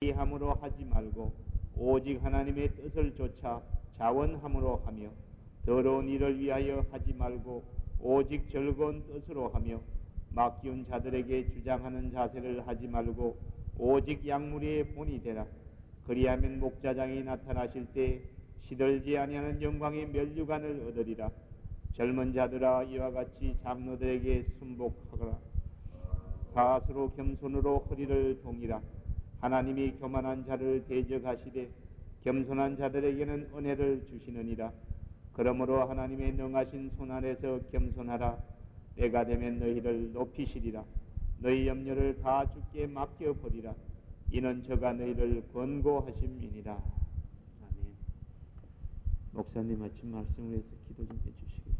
함으로 하지 말고 오직 하나님의 뜻을 좇아 자원함으로 하며 더러운 일을 위하여 하지 말고 오직 즐거운 뜻으로 하며 맡기운 자들에게 주장하는 자세를 하지 말고 오직 약물의 본이 되라. 그리하면 목자장이 나타나실 때 시들지 아니하는 영광의 면류관을 얻으리라. 젊은 자들아 이와 같이 장로들에게 순복하거라. 가스로 겸손으로 허리를 동이라. 하나님이 교만한 자를 대적하시되 겸손한 자들에게는 은혜를 주시느니라. 그러므로 하나님의 능하신 손 안에서 겸손하라. 때가 되면 너희를 높이시리라. 너희 염려를 다 주께 맡겨버리라. 이는 저가 너희를 권고하심이니라. 아멘. 목사님 아침 말씀을 위해서 기도 좀 해주시겠습니다.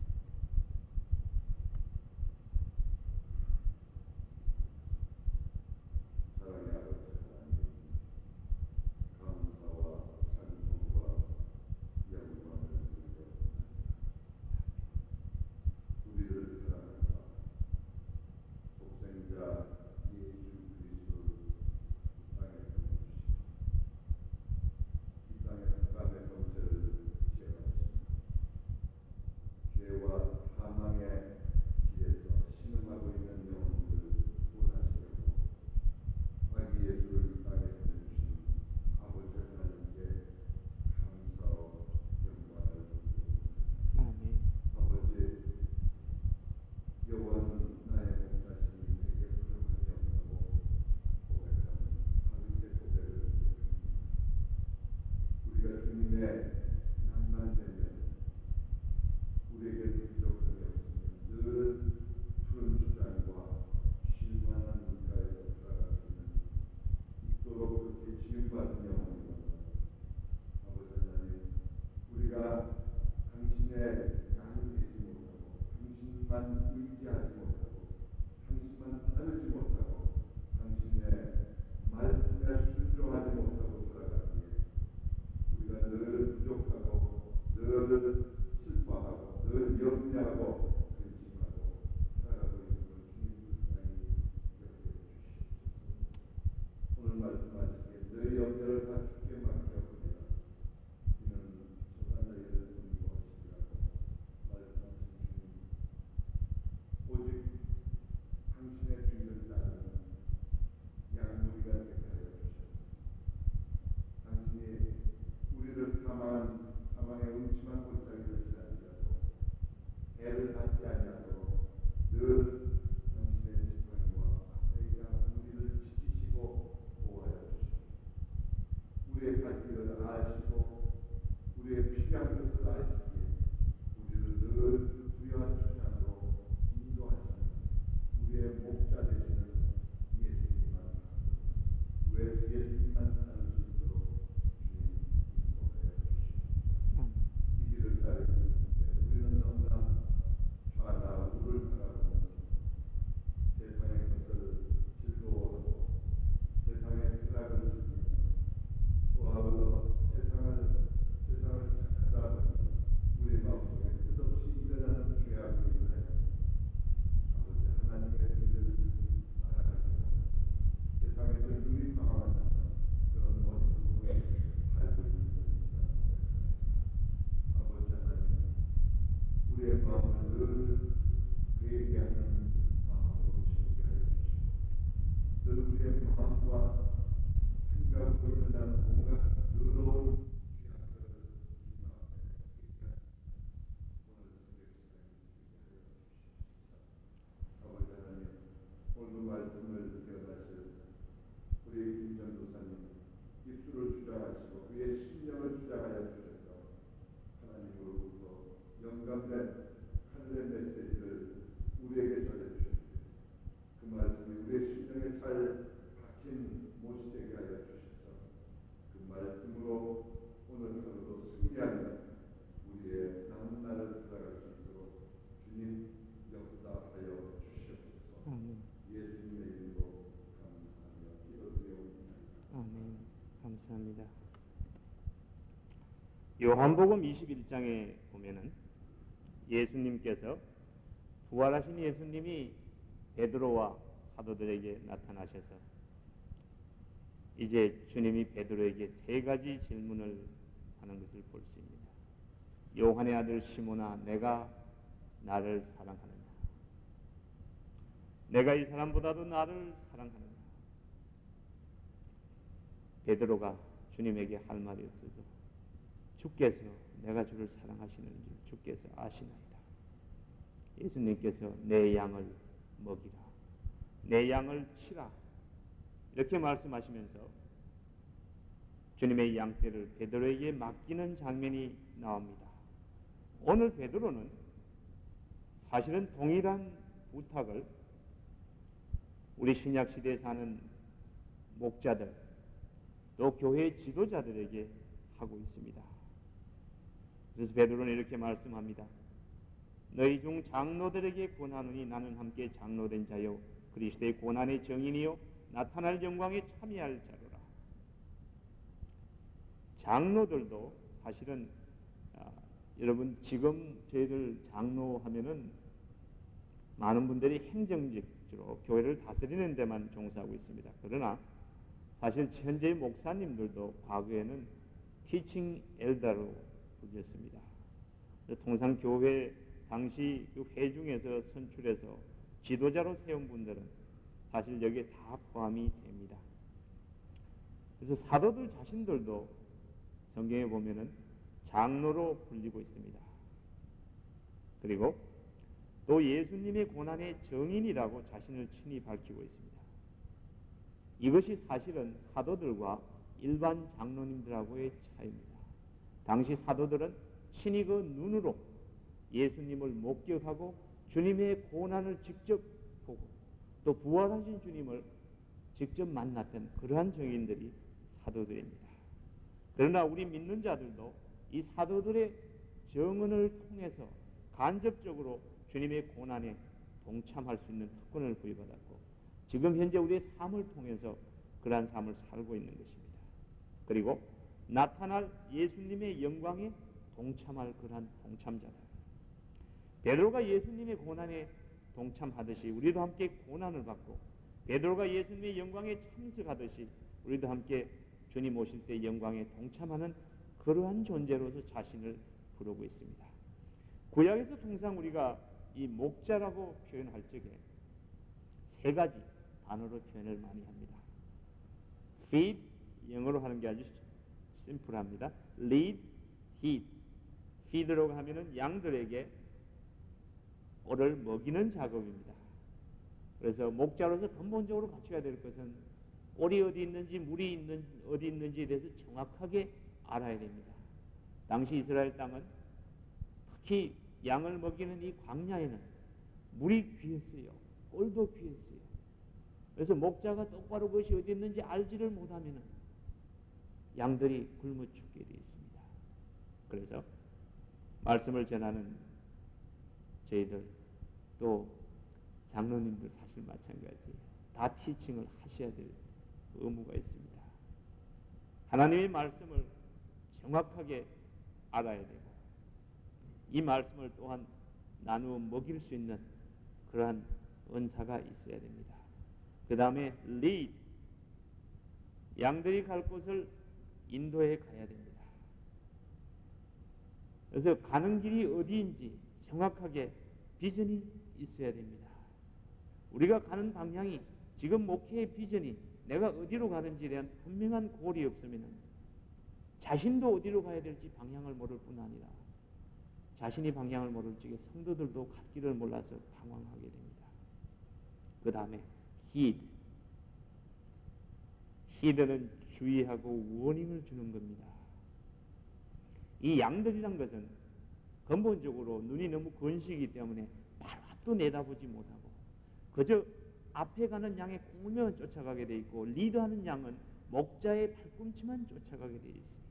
감사합니다. 요한복음 21장에 보면은 예수님께서 부활하신 예수님이 베드로와 사도들에게 나타나셔서 이제 주님이 베드로에게 세 가지 질문을 하는 것을 볼 수 있습니다. 요한의 아들 시몬아, 내가 나를 사랑하느냐? 내가 이 사람보다도 나를 사랑하느냐? 베드로가 주님에게 할 말이 없어서 주께서 내가 주를 사랑하시는 줄 주께서 아시나이다. 예수님께서 내 양을 먹이라, 내 양을 치라, 이렇게 말씀하시면서 주님의 양떼를 베드로에게 맡기는 장면이 나옵니다. 오늘 베드로는 사실은 동일한 부탁을 우리 신약시대에 사는 목자들 또 교회 지도자들에게 하고 있습니다. 그래서 베드로는 이렇게 말씀합니다. 너희 중 장로들에게 권하노니 나는 함께 장로된 자요 그리스도의 고난의 정인이요 나타날 영광에 참여할 자로라. 장로들도 사실은 여러분 지금 저희들 장로 하면은 많은 분들이 행정직으로 교회를 다스리는 데만 종사하고 있습니다. 그러나 사실 현재 목사님들도 과거에는 티칭 엘더로 불렸습니다. 통상 교회 당시 그 회중에서 선출해서 지도자로 세운 분들은 사실 여기에 다 포함이 됩니다. 그래서 사도들 자신들도 성경에 보면은 장로로 불리고 있습니다. 그리고 또 예수님의 고난의 정인이라고 자신을 친히 밝히고 있습니다. 이것이 사실은 사도들과 일반 장로님들하고의 차이입니다. 당시 사도들은 친히 그 눈으로 예수님을 목격하고 주님의 고난을 직접 보고 또 부활하신 주님을 직접 만났던 그러한 정인들이 사도들입니다. 그러나 우리 믿는 자들도 이 사도들의 정언을 통해서 간접적으로 주님의 고난에 동참할 수 있는 특권을 부여받았고 지금 현재 우리의 삶을 통해서 그러한 삶을 살고 있는 것입니다. 그리고 나타날 예수님의 영광에 동참할 그러한 동참자들. 베드로가 예수님의 고난에 동참하듯이 우리도 함께 고난을 받고 베드로가 예수님의 영광에 참석하듯이 우리도 함께 주님 오실 때 영광에 동참하는 그러한 존재로서 자신을 부르고 있습니다. 구약에서 통상 우리가 이 목자라고 표현할 적에 세 가지 단어로 표현을 많이 합니다. feed, 영어로 하는 게 아주 심플합니다. lead, heed. feed라고 하면은 양들에게 꼴을 먹이는 작업입니다. 그래서 목자로서 근본적으로 갖춰야 될 것은 꼴이 어디 있는지 물이 어디 있는지에 대해서 정확하게 알아야 됩니다. 당시 이스라엘 땅은 특히 양을 먹이는 이 광야에는 물이 귀했어요. 꼴도 귀했어요. 그래서 목자가 똑바로 그것이 어디 있는지 알지를 못하면 양들이 굶어 죽게 되어 있습니다. 그래서 말씀을 전하는 저희들 또 장로님들 사실 마찬가지예요. 다 티칭을 하셔야 될 의무가 있습니다. 하나님의 말씀을 정확하게 알아야 되고 이 말씀을 또한 나누어 먹일 수 있는 그러한 은사가 있어야 됩니다. 그 다음에 lead, 양들이 갈 곳을 인도해 가야 됩니다. 그래서 가는 길이 어디인지 정확하게 비전이 있어야 됩니다. 우리가 가는 방향이 지금 목회의 비전이 내가 어디로 가는지에 대한 분명한 골이 없으면 자신도 어디로 가야 될지 방향을 모를 뿐 아니라 자신이 방향을 모를 적에 성도들도 갈 길을 몰라서 방황하게 됩니다. 그 다음에 heed. heed는 주의하고 워닝을 주는 겁니다. 이 양들이란 것은 근본적으로 눈이 너무 건시이기 때문에 바로 앞도 내다보지 못하고 그저 앞에 가는 양의 꽁물만 쫓아가게 돼 있고 리드하는 양은 목자의 팔꿈치만 쫓아가게 돼 있어요.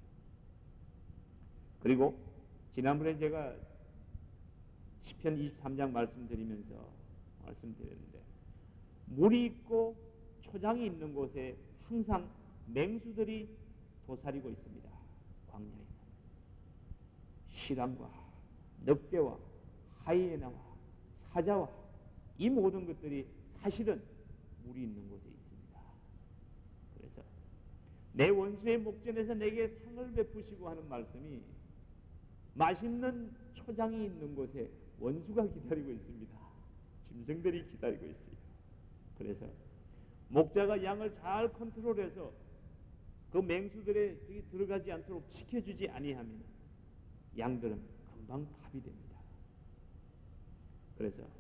그리고 지난번에 제가 시편 23장 말씀드리면서 말씀드렸는데 물이 있고 초장이 있는 곳에 항상 맹수들이 도사리고 있습니다. 광야에는 시람과 늑대와 하이에나와 사자와 이 모든 것들이 사실은 물이 있는 곳에 있습니다. 그래서 내 원수의 목전에서 내게 상을 베푸시고 하는 말씀이 맛있는 초장이 있는 곳에 원수가 기다리고 있습니다. 짐승들이 기다리고 있어요. 그래서 목자가 양을 잘 컨트롤해서 그 맹수들에 들어가지 않도록 지켜주지 아니하면 양들은 금방 파비 됩니다. 그래서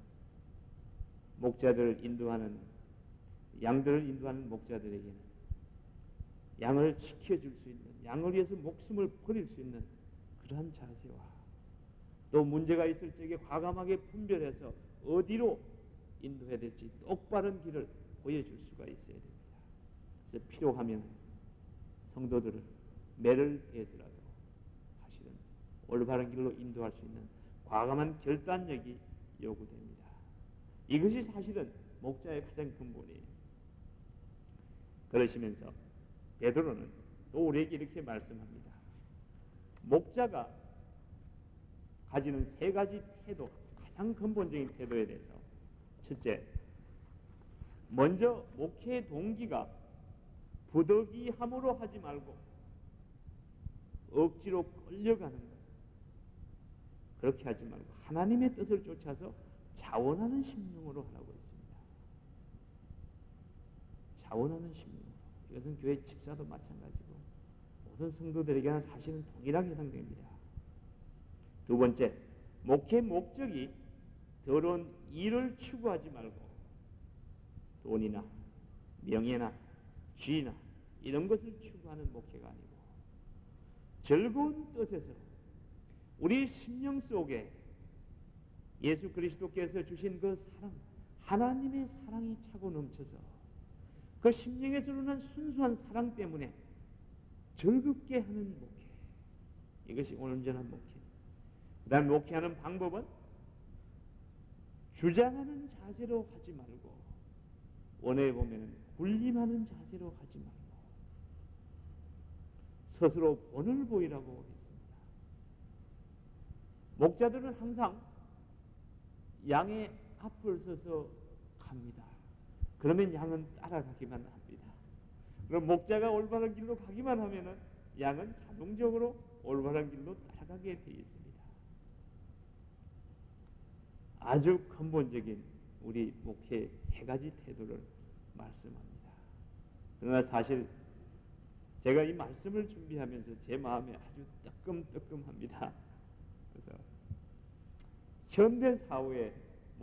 양들을 인도하는 목자들에게는 양을 지켜줄 수 있는, 양을 위해서 목숨을 버릴 수 있는 그러한 자세와 또 문제가 있을 적에 과감하게 분별해서 어디로 인도해야 될지 똑바른 길을 보여줄 수가 있어야 됩니다. 그래서 필요하면 성도들을 매를 대해서라도 사실은 올바른 길로 인도할 수 있는 과감한 결단력이 요구됩니다. 이것이 사실은 목자의 가장 근본이에요. 그러시면서 베드로는 또 우리에게 이렇게 말씀합니다. 목자가 가지는 세 가지 태도, 가장 근본적인 태도에 대해서 첫째, 먼저 목회의 동기가 부득이함으로 하지 말고 억지로 끌려가는 것, 그렇게 하지 말고 하나님의 뜻을 쫓아서 자원하는 심령으로 하라고 했습니다. 자원하는 심령. 이것은 교회 집사도 마찬가지고 모든 성도들에게는 사실은 동일하게 해당됩니다. 두 번째, 목회 목적이 더러운 일을 추구하지 말고 돈이나 명예나 지위나 이런 것을 추구하는 목회가 아니고 즐거운 뜻에서 우리 심령 속에 예수 그리스도께서 주신 그 사랑, 하나님의 사랑이 차고 넘쳐서 그 심령에서 오는 순수한 사랑 때문에 즐겁게 하는 목회, 이것이 온전한 목회. 그 다음 목회하는 방법은 주장하는 자세로 하지 말고 원어에 보면 군림하는 자세로 하지 말고 스스로 본을 보이라고 했습니다. 목자들은 항상 양의 앞을 서서 갑니다. 그러면 양은 따라가기만 합니다. 그럼 목자가 올바른 길로 가기만 하면은 양은 자동적으로 올바른 길로 따라가게 되어 있습니다. 아주 근본적인 우리 목회 세 가지 태도를 말씀합니다. 그러나 사실 제가 이 말씀을 준비하면서 제 마음에 아주 뜨끔뜨끔합니다. 그래서 현대 사회의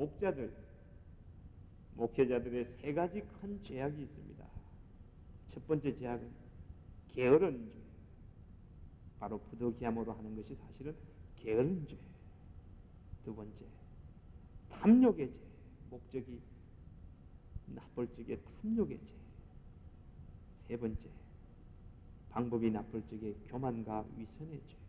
목회자들의 세 가지 큰 죄악이 있습니다. 첫 번째 죄악은 게으른 죄. 바로 부득이함으로 하는 것이 사실은 게으른 죄. 두 번째, 탐욕의 죄. 목적이 나쁠 적에 탐욕의 죄. 세 번째, 방법이 나쁠 적에 교만과 위선의 죄.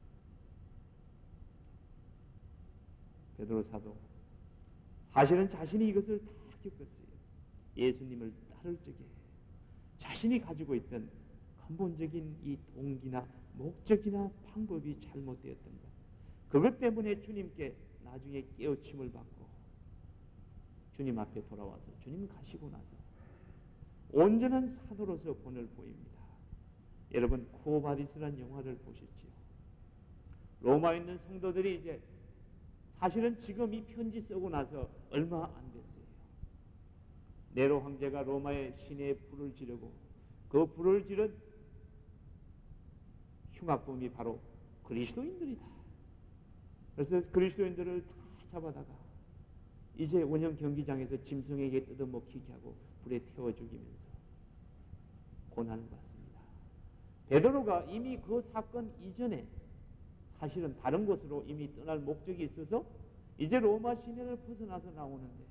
베드로 사도 사실은 자신이 이것을 다 겪었어요. 예수님을 따를 적에 자신이 가지고 있던 근본적인 이 동기나 목적이나 방법이 잘못되었던 것, 그것 때문에 주님께 나중에 깨우침을 받고 주님 앞에 돌아와서 주님 가시고 나서 온전한 사도로서 본을 보입니다. 여러분, 쿠오바디스라는 영화를 보셨지요? 로마에 있는 성도들이 이제 사실은 지금 이 편지 쓰고 나서 얼마 안 됐어요. 네로 황제가 로마의 시내에 불을 지르고 그 불을 지른 흉악범이 바로 그리스도인들이다. 그래서 그리스도인들을 다 잡아다가 이제 원형 경기장에서 짐승에게 뜯어먹히게 하고 불에 태워 죽이면서 고난을 받습니다. 베드로가 이미 그 사건 이전에 사실은 다른 곳으로 이미 떠날 목적이 있어서 이제 로마 시내를 벗어나서 나오는데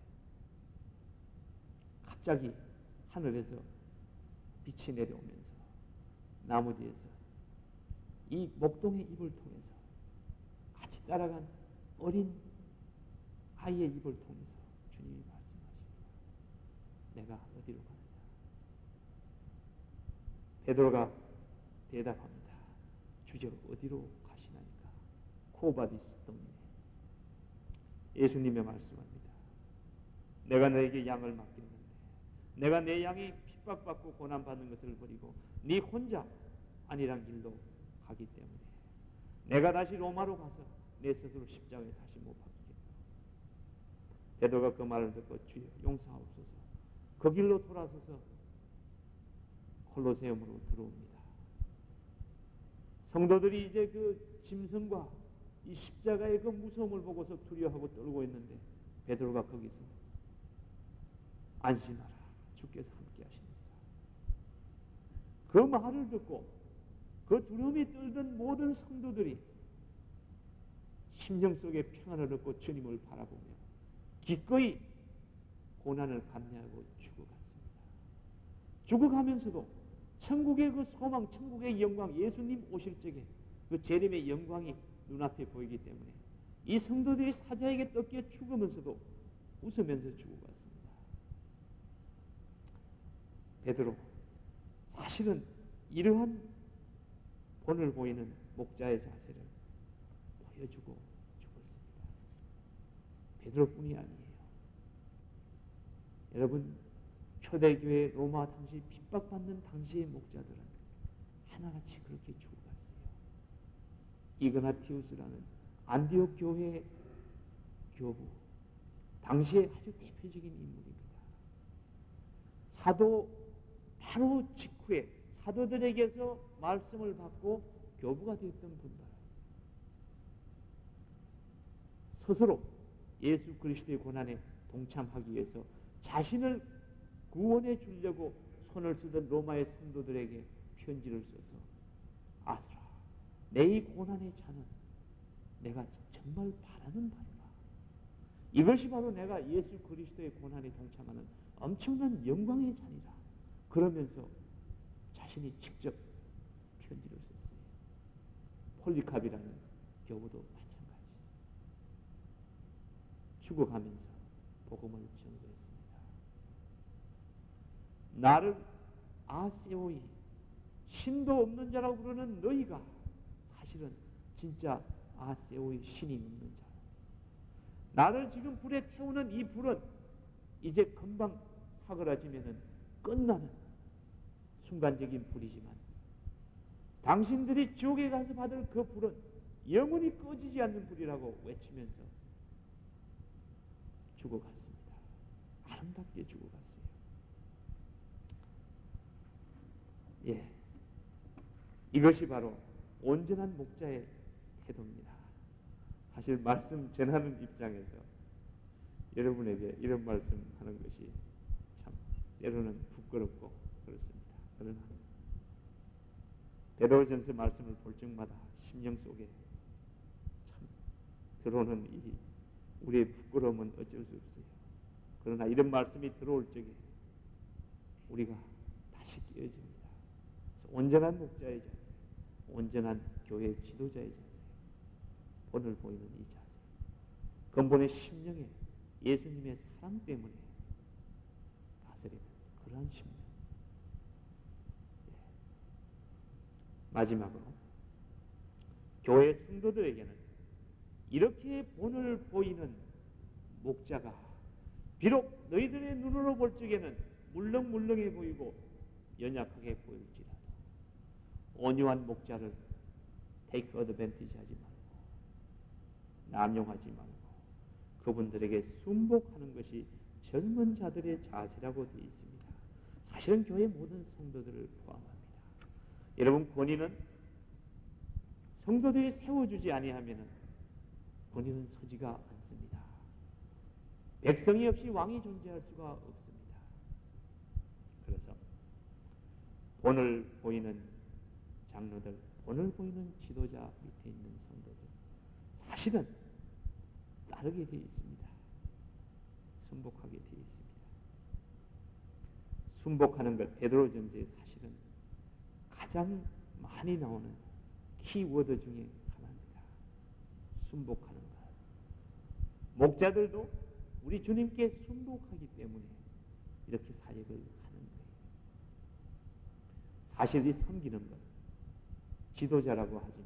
갑자기 하늘에서 빛이 내려오면서 나무 뒤에서 이 목동의 입을 통해서 같이 따라간 어린 아이의 입을 통해서 주님이 말씀하십니다. 내가 어디로 가느냐? 베드로가 대답합니다. 주저 어디로 가시나니까? 쿠오바디스 동네. 예수님의 말씀합니다. 내가 너에게 양을 맡겼는데 내가 내 양이 핍박받고 고난받는 것을 버리고 네 혼자 아니란 길로 가기 때문에 내가 다시 로마로 가서 내 스스로 십자가에 다시 못 박히겠다. 베드로가 그 말을 듣고 주여 용서하옵소서. 그 길로 돌아서서 콜로세움으로 들어옵니다. 성도들이 이제 그 짐승과 이 십자가의 그 무서움을 보고서 두려워하고 떨고 있는데 베드로가 거기서 안심하라, 주께서 함께 하십니다. 그 말을 듣고 그 두려움이 떨던 모든 성도들이 심령 속에 평안을 얻고 주님을 바라보며 기꺼이 고난을 감내하고 죽어갔습니다. 죽어가면서도 천국의 그 소망, 천국의 영광, 예수님 오실 적에 그 재림의 영광이 눈앞에 보이기 때문에 이 성도들이 사자에게 뜯겨 죽으면서도 웃으면서 죽어갔습니다. 베드로, 사실은 이러한 본을 보이는 목자의 자세를 보여주고 죽었습니다. 베드로뿐이 아니에요. 여러분, 초대교회 로마 당시 핍박받는 당시의 목자들은 하나같이 그렇게 죽어갔어요. 이그나티우스라는 안디옥 교회의 교부, 당시에 아주 대표적인 인물입니다. 사도 바로 직후에 사도들에게서 말씀을 받고 교부가 되었던 분들, 스스로 예수 그리스도의 고난에 동참하기 위해서 자신을 구원해 주려고 손을 쓰던 로마의 성도들에게 편지를 써서 아스라, 내 이 고난의 잔은 내가 정말 바라는 바로라. 이것이 바로 내가 예수 그리스도의 고난에 동참하는 엄청난 영광의 잔이라. 그러면서 자신이 직접 편지를 썼어요. 폴리캅이라는 교부도 마찬가지. 죽어가면서 복음을 전도했습니다. 나를 아세오이, 신도 없는 자라고 부르는 너희가 사실은 진짜 아세오이, 신이 없는 자. 나를 지금 불에 태우는 이 불은 이제 금방 사그라지면은 끝나는 순간적인 불이지만 당신들이 지옥에 가서 받을 그 불은 영원히 꺼지지 않는 불이라고 외치면서 죽어갔습니다. 아름답게 죽어갔어요. 예, 이것이 바로 온전한 목자의 태도입니다. 사실 말씀 전하는 입장에서 여러분에게 이런 말씀하는 것이 참 때로는 부끄럽고 그렇습니다. 그러나 베드로전서 말씀을 볼 적마다 심령 속에 참 들어오는 이 우리의 부끄러움은 어쩔 수 없어요. 그러나 이런 말씀이 들어올 적에 우리가 다시 깨어집니다. 온전한 목자의 자세, 온전한 교회 지도자의 자세, 본을 보이는 이 자세, 근본의 심령에 예수님의 사랑 때문에 다스리는 그러한 심령. 마지막으로 교회 성도들에게는 이렇게 본을 보이는 목자가 비록 너희들의 눈으로 볼 적에는 물렁물렁해 보이고 연약하게 보일지라도 온유한 목자를 take advantage 하지 말고 남용하지 말고 그분들에게 순복하는 것이 젊은 자들의 자세라고 되어 있습니다. 사실은 교회 모든 성도들을 포함합니다. 여러분, 권위는 성도들이 세워주지 아니하면 권위는 서지가 않습니다. 백성이 없이 왕이 존재할 수가 없습니다. 그래서 본을 보이는 장로들, 본을 보이는 지도자 밑에 있는 성도들, 사실은 따르게 되어 있습니다. 순복하게 되어 있습니다. 순복하는 것, 베드로전서에 사실은 가장 많이 나오는 키워드 중에 하나입니다. 순복하는 것. 목자들도 우리 주님께 순복하기 때문에 이렇게 사역을 하는 거예요. 사실 이 섬기는 것, 지도자라고 하지만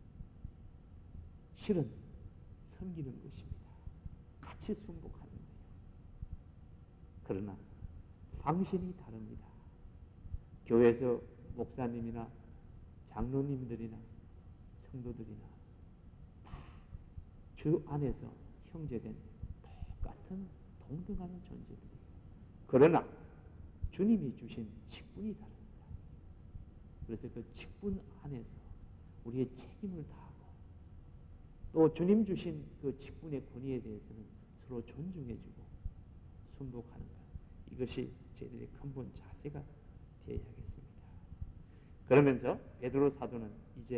실은 섬기는 것입니다. 같이 순복하는 거예요. 그러나 방식이 다릅니다. 교회에서 목사님이나 장로님들이나 성도들이나 다 주 안에서 형제된 똑같은 동등하는 존재들이에요. 그러나 주님이 주신 직분이 다릅니다. 그래서 그 직분 안에서 우리의 책임을 다하고 또 주님 주신 그 직분의 권위에 대해서는 서로 존중해주고 순복하는 것, 이것이 저희들의 근본 자세가 되어야 하겠습니다. 그러면서 베드로 사도는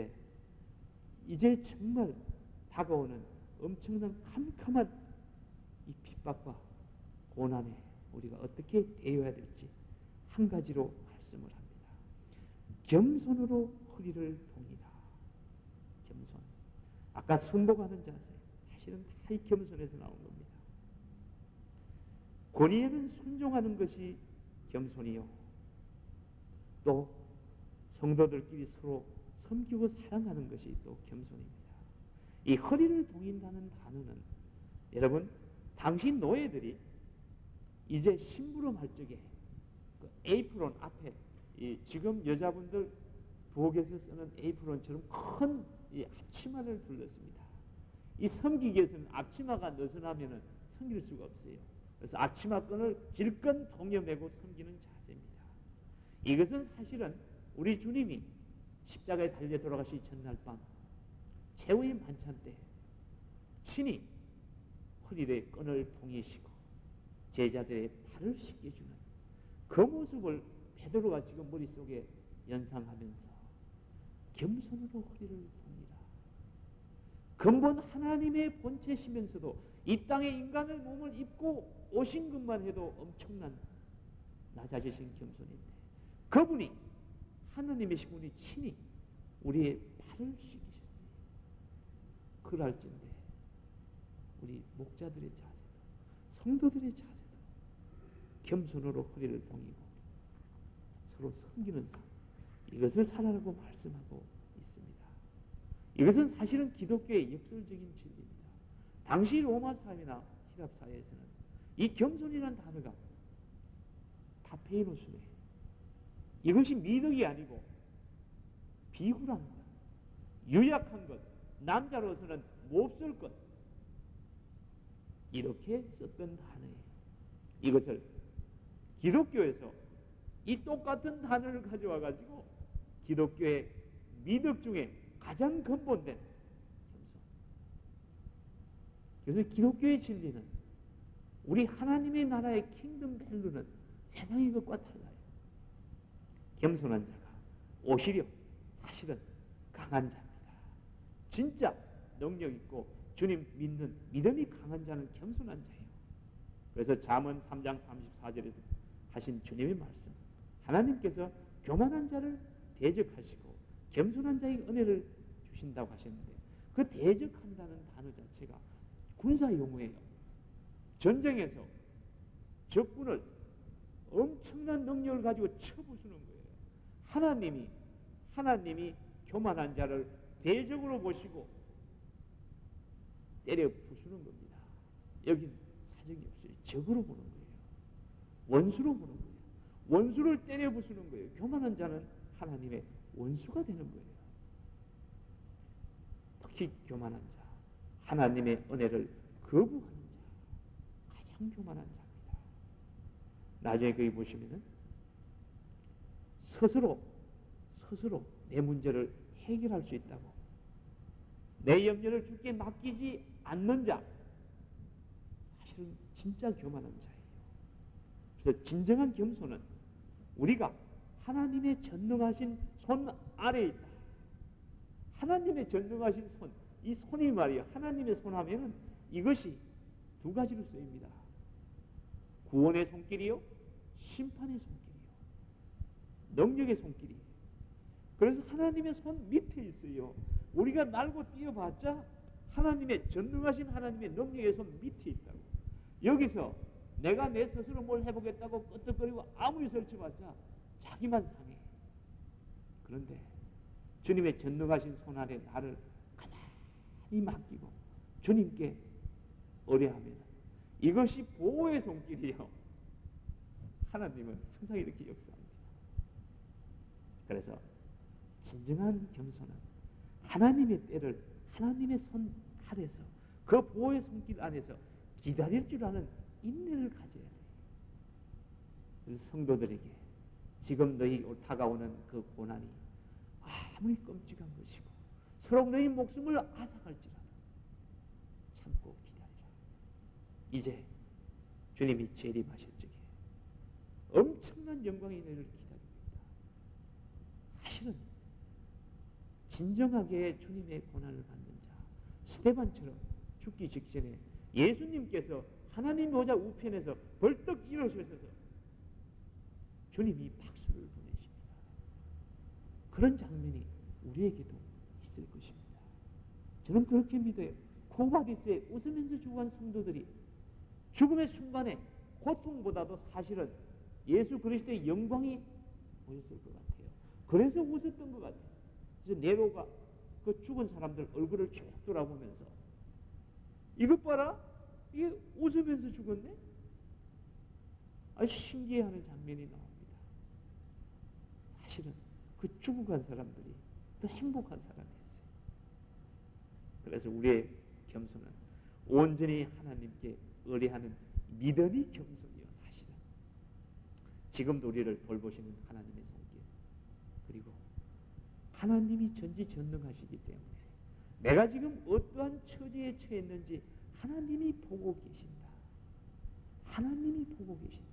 이제 정말 다가오는 엄청난 캄캄한 이 핍박과 고난에 우리가 어떻게 대해야 될지 한 가지로 말씀을 합니다. 겸손으로 허리를 동이라. 겸손. 아까 순복하는 자세, 사실은 다 이 겸손에서 나온 겁니다. 권위에는 순종하는 것이 겸손이요, 또 성도들끼리 서로 섬기고 사랑하는 것이 또 겸손입니다. 이 허리를 동인다는 단어는 여러분, 당시 노예들이 이제 심부름할 적에 그 에이프론 앞에 지금 여자분들 부엌에서 쓰는 에이프론처럼 큰 이 앞치마를 둘렀습니다. 이 섬기기 위해서는 앞치마가 느슨하면 섬길 수가 없어요. 그래서 앞치마끈을 질끈 동여매고 섬기는 자세입니다. 이것은 사실은 우리 주님이 십자가에 달려 돌아가시 전날 밤 최후의 만찬 때 친히 허리에 끈을 동이시고 제자들의 발을 씻겨주는 그 모습을 베드로가 지금 머릿속에 연상하면서 겸손으로 허리를 동이라. 근본 하나님의 본체시면서도 이 땅에 인간의 몸을 입고 오신 것만 해도 엄청난 낮아지신 겸손인데, 그분이 하나님이신 분이 친히 우리의 발을 씻기셨어요. 그럴진데 우리 목자들의 자세도, 성도들의 자세도 겸손으로 허리를 동이고 서로 섬기는 삶, 이것을 살아라고 말씀하고 있습니다. 이것은 사실은 기독교의 역설적인 진리입니다. 당시 로마 사회나 히랍 사회에서는 이 겸손이라는 단어가 타페이노스네, 이것이 미덕이 아니고 비굴한 것, 유약한 것, 남자로서는 몹쓸 것, 이렇게 썼던 단어예요. 이것을 기독교에서 이 똑같은 단어를 가져와 가지고 기독교의 미덕 중에 가장 근본된 겸손. 그래서 기독교의 진리는, 우리 하나님의 나라의 킹덤 밸류는 세상의 것과 달라요. 겸손한 자가 오히려 사실은 강한 자입니다. 진짜 능력 있고 주님 믿는 믿음이 강한 자는 겸손한 자예요. 그래서 잠언 3장 34절에 하신 주님의 말씀, 하나님께서 교만한 자를 대적하시고 겸손한 자에게 은혜를 주신다고 하셨는데, 그 대적한다는 단어 자체가 군사 용어예요. 전쟁에서 적군을 엄청난 능력을 가지고 쳐부수는 거예요. 하나님이 교만한 자를 대적으로 보시고 때려 부수는 겁니다. 여기는 사정이 없어요. 적으로 보는 거예요. 원수로 보는 거예요. 원수를 때려 부수는 거예요. 교만한 자는 하나님의 원수가 되는 거예요. 특히 교만한 자, 하나님의 은혜를 거부하는 자, 가장 교만한 자입니다. 나중에 거기 보시면은 스스로 내 문제를 해결할 수 있다고, 내 염려를 주께 맡기지 않는 자, 사실은 진짜 교만한 자예요. 그래서 진정한 겸손은 우리가 하나님의 전능하신 손 아래에 있다. 하나님의 전능하신 손, 이 손이 말이에요. 하나님의 손 하면은 이것이 두 가지로 쓰입니다. 구원의 손길이요, 심판의 손길이요, 능력의 손길이에요. 그래서 하나님의 손 밑에 있어요. 우리가 날고 뛰어봤자 하나님의 전능하신 하나님의 능력의 손 밑에 있다고. 여기서 내가 내 스스로 뭘 해보겠다고 끄떡거리고 아무리 설쳐봤자 자기만 상해. 그런데 주님의 전능하신 손 아래 나를 가만히 맡기고 주님께 의뢰하면 이것이 보호의 손길이요. 하나님은 항상 이렇게 역사합니다. 그래서 진정한 겸손은 하나님의 때를 하나님의 손 아래서 그 보호의 손길 안에서 기다릴 줄 아는 인내를 가져야 돼요. 그래서 성도들에게 지금 너희 다가오는 그 고난이 아무리 끔찍한 것이고 서로 너희 목숨을 앗아갈지라도 참고 기다리라. 이제 주님이 재림하실 적에 엄청난 영광이 너희를 기다리고 있다. 사실은 진정하게 주님의 고난을 받는 자 스데반처럼 죽기 직전에 예수님께서 하나님 보좌 우편에서 벌떡 일어서셔서 주님이 박수를 보내십니다. 그런 장면이 우리에게도 있을 것입니다. 저는 그렇게 믿어요. 코바디스에 웃으면서 죽어간 성도들이 죽음의 순간에 고통보다도 사실은 예수 그리스도의 영광이 보였을 것 같아요. 그래서 웃었던 것 같아요. 그래서 네로가 그 죽은 사람들 얼굴을 쭉 돌아보면서 이것 봐라, 이게 웃으면서 죽었네? 신기해하는 장면이 나옵니다. 사실은 그 죽어간 사람들이 더 행복한 사람이었어요. 그래서 우리의 겸손은 온전히 하나님께 의뢰하는 믿음이 겸손이요. 사실은 지금도 우리를 돌보시는 하나님의 손길, 그리고 하나님이 전지전능하시기 때문에 내가 지금 어떠한 처지에 처했는지 하나님이 보고 계신다. 하나님이 보고 계신다.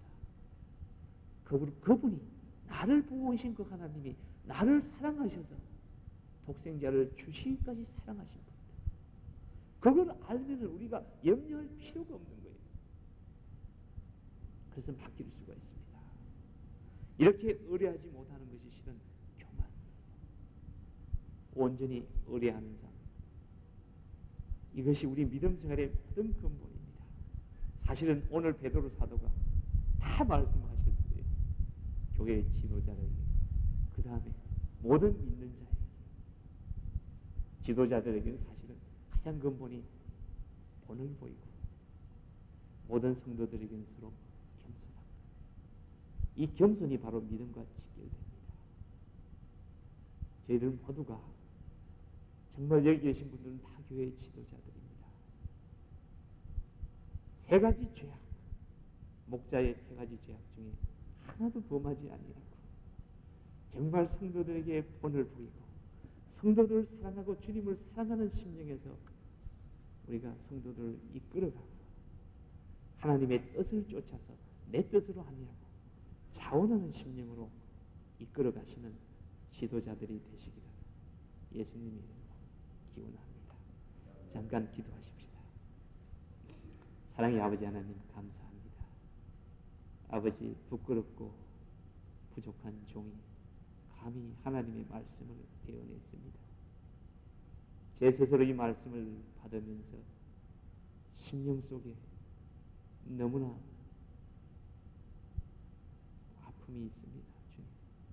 그분이 나를 보고 계신 그 하나님이 나를 사랑하셔서 독생자를 주시기까지 사랑하신 분이다. 그걸 알면 우리가 염려할 필요가 없는 거예요. 그래서 맡길 수가 있습니다. 이렇게 의뢰하지 못하는 것이 실은 교만. 온전히 의뢰하는 삶. 이것이 우리 믿음 생활의 모든 근본입니다. 사실은 오늘 베드로 사도가 다 말씀하셨어요. 교회의 지도자들에게, 그 다음에 모든 믿는 자에게, 지도자들에게는 사실은 가장 근본이 본을 보이고 모든 성도들에게는 서로 겸손하고, 이 겸손이 바로 믿음과 직결됩니다. 저희들 모두가 정말 여기 계신 분들은 다 교회의 지도자들입니다. 세 가지 죄악, 목자의 세 가지 죄악 중에 하나도 범하지 아니하고 정말 성도들에게 본을 보이고 성도들을 사랑하고 주님을 사랑하는 심령에서 우리가 성도들을 이끌어가고 하나님의 뜻을 쫓아서 내 뜻으로 아니하고 자원하는 심령으로 이끌어가시는 지도자들이 되시기를 예수님의 이름으로 기원합니다. 잠깐 기도하십시다. 사랑의 아버지 하나님, 감사합니다. 아버지, 부끄럽고 부족한 종이 감히 하나님의 말씀을 배워냈습니다. 제 스스로 이 말씀을 받으면서 심령 속에 너무나 아픔이 있습니다. 주님,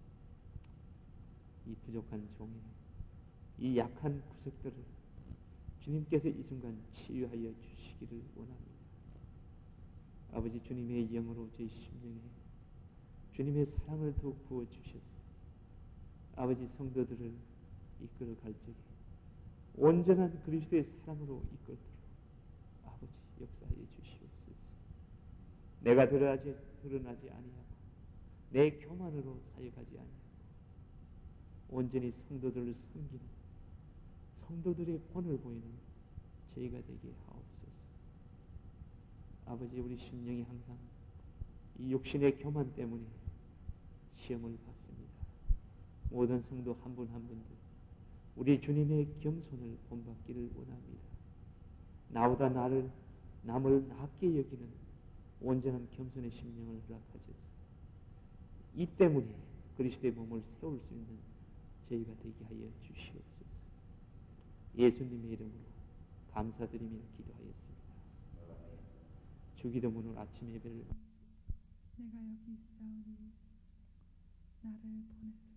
이 부족한 종의 이 약한 구석들을 주님께서 이 순간 치유하여 주시기를 원합니다. 아버지, 주님의 영으로 제 심령에 주님의 사랑을 더욱 부어주셔서 아버지, 성도들을 이끌어갈 적에 온전한 그리스도의 사랑으로 이끌도록 아버지 역사해 주시옵소서. 내가 드러나지 아니하고 내 교만으로 사역하지 아니하고 온전히 성도들을 섬기는 성도들의 본을 보이는 저희가 되게 하옵소서. 아버지, 우리 심령이 항상 이 육신의 교만 때문에 시험을 받습니다. 모든 성도 한 분 한 분도 우리 주님의 겸손을 본받기를 원합니다. 나보다 남을 낮게 여기는 온전한 겸손의 심령을 허락하셔서 이 때문에 그리스도의 몸을 세울 수 있는 저희가 되게 하여 주시옵소서. 예수님의 이름으로 감사드리며 기도하였습니다. 주기도문으로 아침 예배를 내가 여기 있사오니 나를 보내소서.